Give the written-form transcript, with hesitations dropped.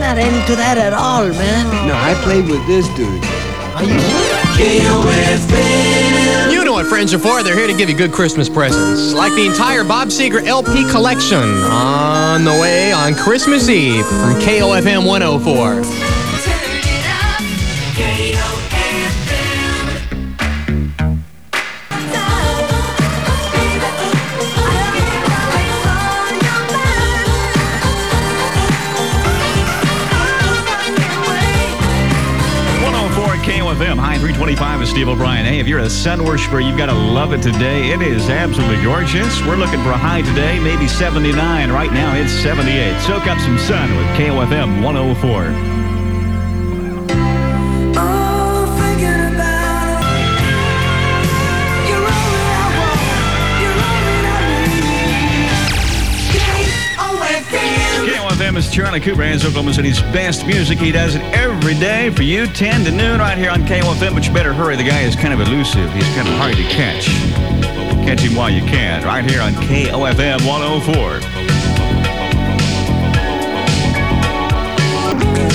not into that at all, man. No, I played with this dude. Are you KOFM. You know what friends are for. They're here to give you good Christmas presents. Like the entire Bob Seger LP collection on the way on Christmas Eve on KOFM 104. KOFM, High 325 is Steve O'Brien. Hey, if you're a sun worshiper, you've got to love it today. It is absolutely gorgeous. We're looking for a high today, maybe 79. Right now, it's 78. Soak up some sun with KOFM 104. KOFM is Charlie Cooper has Oklahoma City's best music. He does it every day for you, 10 to noon, right here on KOFM. But you better hurry. The guy is kind of elusive. He's kind of hard to catch. But we'll catch him while you can, right here on KOFM 104.